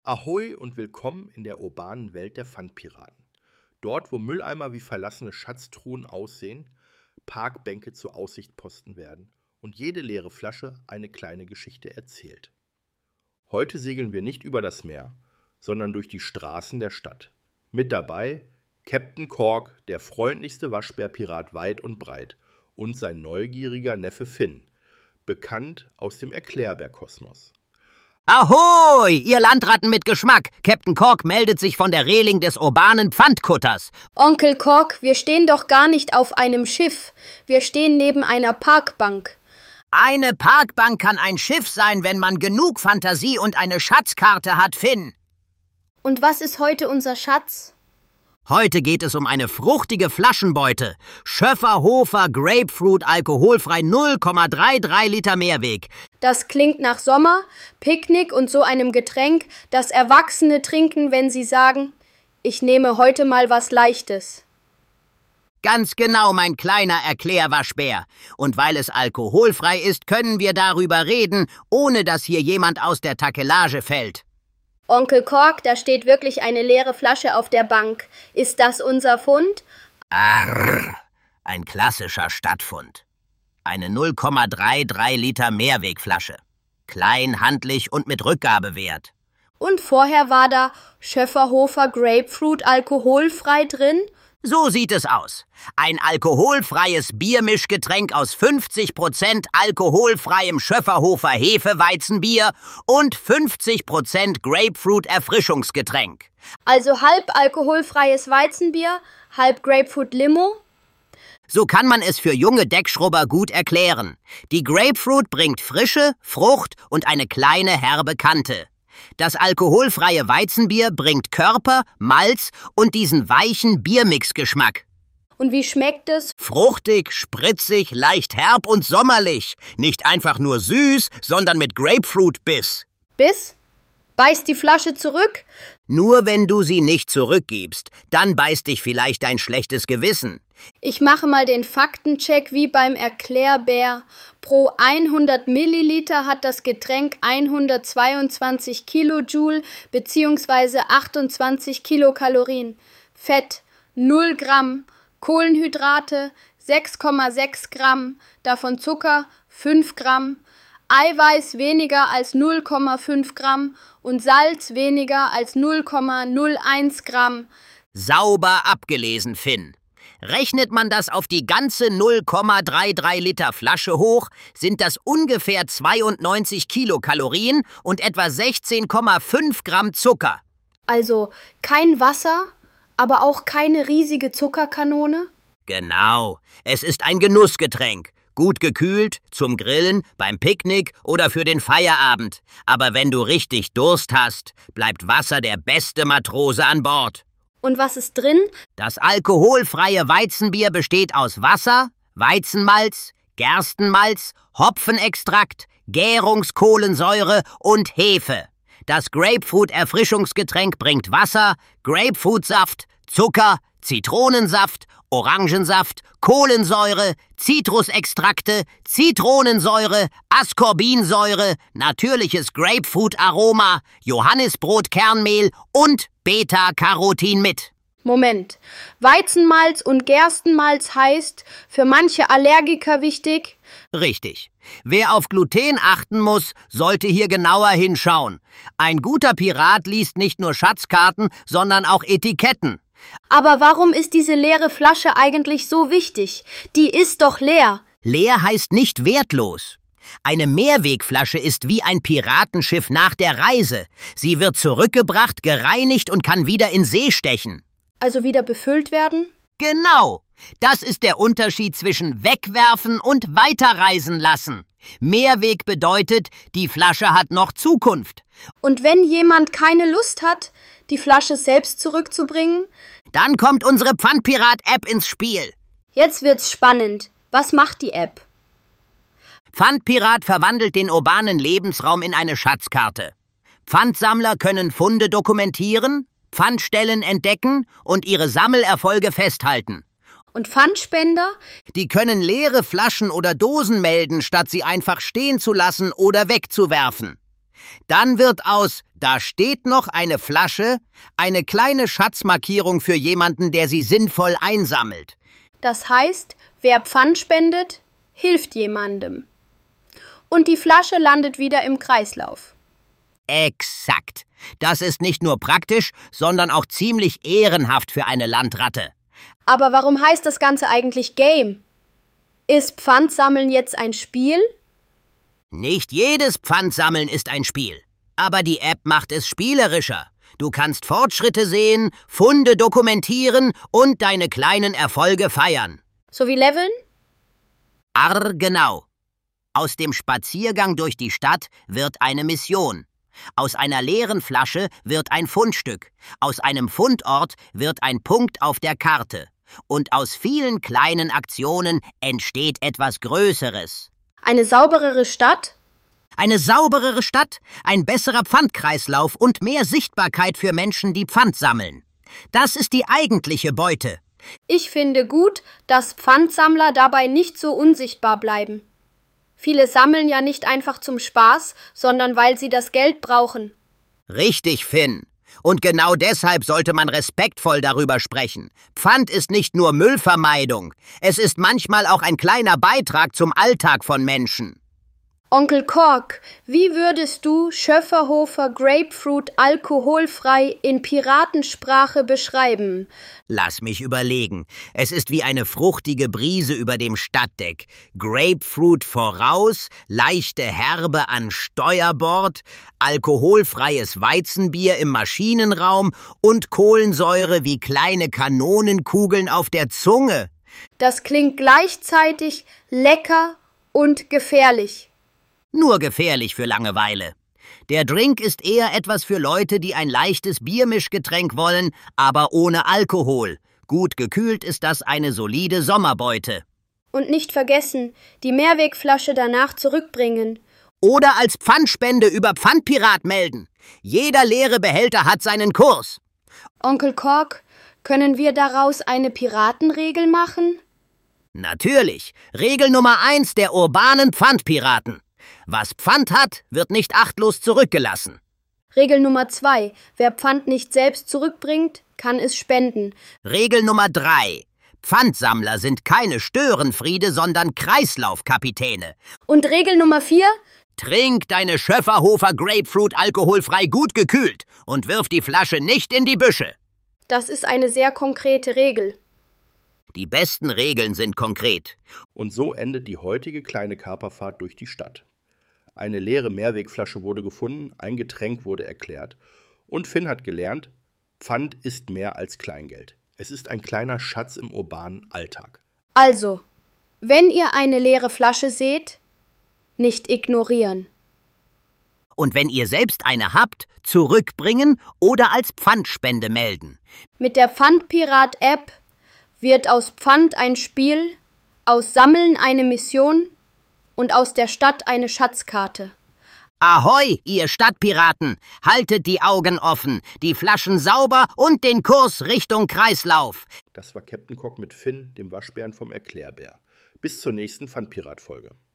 Ahoi und willkommen in der urbanen Welt der Pfandpiraten. Dort, wo Mülleimer wie verlassene Schatztruhen aussehen, Parkbänke zu Aussichtposten werden und jede leere Flasche eine kleine Geschichte erzählt. Heute segeln wir nicht über das Meer, sondern durch die Straßen der Stadt. Mit dabei Captain Cork, der freundlichste Waschbärpirat weit und breit, und sein neugieriger Neffe Finn, bekannt aus dem Erklärbär-Kosmos. Ahoi, ihr Landratten mit Geschmack! Captain Cork meldet sich von der Reling des urbanen Pfandkutters. Onkel Cork, wir stehen doch gar nicht auf einem Schiff. Wir stehen neben einer Parkbank. Eine Parkbank kann ein Schiff sein, wenn man genug Fantasie und eine Schatzkarte hat, Finn. Und was ist heute unser Schatz? Heute geht es um eine fruchtige Flaschenbeute. Schöfferhofer Grapefruit alkoholfrei 0,33 Liter Mehrweg. Das klingt nach Sommer, Picknick und so einem Getränk, das Erwachsene trinken, wenn sie sagen, ich nehme heute mal was Leichtes. Ganz genau, mein kleiner Erklärwaschbär. Und weil es alkoholfrei ist, können wir darüber reden, ohne dass hier jemand aus der Takelage fällt. Onkel Cork, da steht wirklich eine leere Flasche auf der Bank. Ist das unser Fund? Arr, ein klassischer Stadtfund. Eine 0,33 Liter Mehrwegflasche. Klein, handlich und mit Rückgabewert. Und vorher war da Schöfferhofer Grapefruit alkoholfrei drin? So sieht es aus. Ein alkoholfreies Biermischgetränk aus 50% alkoholfreiem Schöfferhofer Hefeweizenbier und 50% Grapefruit-Erfrischungsgetränk. Also halb alkoholfreies Weizenbier, halb Grapefruit Limo? So kann man es für junge Deckschrubber gut erklären. Die Grapefruit bringt Frische, Frucht und eine kleine herbe Kante. Das alkoholfreie Weizenbier bringt Körper, Malz und diesen weichen Biermix-Geschmack. Und wie schmeckt es? Fruchtig, spritzig, leicht herb und sommerlich. Nicht einfach nur süß, sondern mit Grapefruit-Biss. Biss? Beißt die Flasche zurück? Nur wenn du sie nicht zurückgibst, dann beißt dich vielleicht dein schlechtes Gewissen. Ich mache mal den Faktencheck wie beim Erklärbär. Pro 100 Milliliter hat das Getränk 122 Kilojoule bzw. 28 Kilokalorien. Fett 0 Gramm, Kohlenhydrate 6,6 Gramm, davon Zucker 5 Gramm, Eiweiß weniger als 0,5 Gramm und Salz weniger als 0,01 Gramm. Sauber abgelesen, Finn. Rechnet man das auf die ganze 0,33 Liter Flasche hoch, sind das ungefähr 92 Kilokalorien und etwa 16,5 Gramm Zucker. Also kein Wasser, aber auch keine riesige Zuckerkanone? Genau, es ist ein Genussgetränk. Gut gekühlt, zum Grillen, beim Picknick oder für den Feierabend. Aber wenn du richtig Durst hast, bleibt Wasser der beste Matrose an Bord. Und was ist drin? Das alkoholfreie Weizenbier besteht aus Wasser, Weizenmalz, Gerstenmalz, Hopfenextrakt, Gärungskohlensäure und Hefe. Das Grapefruit-Erfrischungsgetränk bringt Wasser, Grapefruitsaft, Zucker, Zitronensaft, Orangensaft, Kohlensäure, Zitrusextrakte, Zitronensäure, Ascorbinsäure, natürliches Grapefruit-Aroma, Johannisbrotkernmehl und Beta-Carotin mit. Moment, Weizenmalz und Gerstenmalz heißt für manche Allergiker wichtig? Richtig. Wer auf Gluten achten muss, sollte hier genauer hinschauen. Ein guter Pirat liest nicht nur Schatzkarten, sondern auch Etiketten. Aber warum ist diese leere Flasche eigentlich so wichtig? Die ist doch leer. Leer heißt nicht wertlos. Eine Mehrwegflasche ist wie ein Piratenschiff nach der Reise. Sie wird zurückgebracht, gereinigt und kann wieder in See stechen. Also wieder befüllt werden? Genau. Das ist der Unterschied zwischen wegwerfen und weiterreisen lassen. Mehrweg bedeutet, die Flasche hat noch Zukunft. Und wenn jemand keine Lust hat, die Flasche selbst zurückzubringen? Dann kommt unsere Pfandpirat-App ins Spiel. Jetzt wird's spannend. Was macht die App? Pfandpirat verwandelt den urbanen Lebensraum in eine Schatzkarte. Pfandsammler können Funde dokumentieren, Pfandstellen entdecken und ihre Sammelerfolge festhalten. Und Pfandspender? Die können leere Flaschen oder Dosen melden, statt sie einfach stehen zu lassen oder wegzuwerfen. Dann wird aus »Da steht noch eine Flasche« eine kleine Schatzmarkierung für jemanden, der sie sinnvoll einsammelt. Das heißt, wer Pfand spendet, hilft jemandem. Und die Flasche landet wieder im Kreislauf. Exakt. Das ist nicht nur praktisch, sondern auch ziemlich ehrenhaft für eine Landratte. Aber warum heißt das Ganze eigentlich Game? Ist Pfandsammeln jetzt ein Spiel? Nicht jedes Pfandsammeln ist ein Spiel. Aber die App macht es spielerischer. Du kannst Fortschritte sehen, Funde dokumentieren und deine kleinen Erfolge feiern. So wie Leveln? Genau. Aus dem Spaziergang durch die Stadt wird eine Mission. Aus einer leeren Flasche wird ein Fundstück. Aus einem Fundort wird ein Punkt auf der Karte. Und aus vielen kleinen Aktionen entsteht etwas Größeres. Eine sauberere Stadt? Eine sauberere Stadt, ein besserer Pfandkreislauf und mehr Sichtbarkeit für Menschen, die Pfand sammeln. Das ist die eigentliche Beute. Ich finde gut, dass Pfandsammler dabei nicht so unsichtbar bleiben. Viele sammeln ja nicht einfach zum Spaß, sondern weil sie das Geld brauchen. Richtig, Finn. Und genau deshalb sollte man respektvoll darüber sprechen. Pfand ist nicht nur Müllvermeidung. Es ist manchmal auch ein kleiner Beitrag zum Alltag von Menschen. Onkel Kork, wie würdest du Schöfferhofer Grapefruit alkoholfrei in Piratensprache beschreiben? Lass mich überlegen. Es ist wie eine fruchtige Brise über dem Stadtdeck. Grapefruit voraus, leichte Herbe an Steuerbord, alkoholfreies Weizenbier im Maschinenraum und Kohlensäure wie kleine Kanonenkugeln auf der Zunge. Das klingt gleichzeitig lecker und gefährlich. Nur gefährlich für Langeweile. Der Drink ist eher etwas für Leute, die ein leichtes Biermischgetränk wollen, aber ohne Alkohol. Gut gekühlt ist das eine solide Sommerbeute. Und nicht vergessen, die Mehrwegflasche danach zurückbringen. Oder als Pfandspende über Pfandpirat melden. Jeder leere Behälter hat seinen Kurs. Onkel Kork, können wir daraus eine Piratenregel machen? Natürlich. Regel Nummer 1 der urbanen Pfandpiraten. Was Pfand hat, wird nicht achtlos zurückgelassen. Regel Nummer 2. Wer Pfand nicht selbst zurückbringt, kann es spenden. Regel Nummer 3. Pfandsammler sind keine Störenfriede, sondern Kreislaufkapitäne. Und Regel Nummer 4. Trink deine Schöfferhofer Grapefruit alkoholfrei gut gekühlt und wirf die Flasche nicht in die Büsche. Das ist eine sehr konkrete Regel. Die besten Regeln sind konkret. Und so endet die heutige kleine Kaperfahrt durch die Stadt. Eine leere Mehrwegflasche wurde gefunden, ein Getränk wurde erklärt und Finn hat gelernt, Pfand ist mehr als Kleingeld. Es ist ein kleiner Schatz im urbanen Alltag. Also, wenn ihr eine leere Flasche seht, nicht ignorieren. Und wenn ihr selbst eine habt, zurückbringen oder als Pfandspende melden. Mit der Pfandpirat-App wird aus Pfand ein Spiel, aus Sammeln eine Mission und aus der Stadt eine Schatzkarte. Ahoi, ihr Stadtpiraten! Haltet die Augen offen, die Flaschen sauber und den Kurs Richtung Kreislauf. Das war Captain Cock mit Finn, dem Waschbären vom Erklärbär. Bis zur nächsten Pfandpirat-Folge.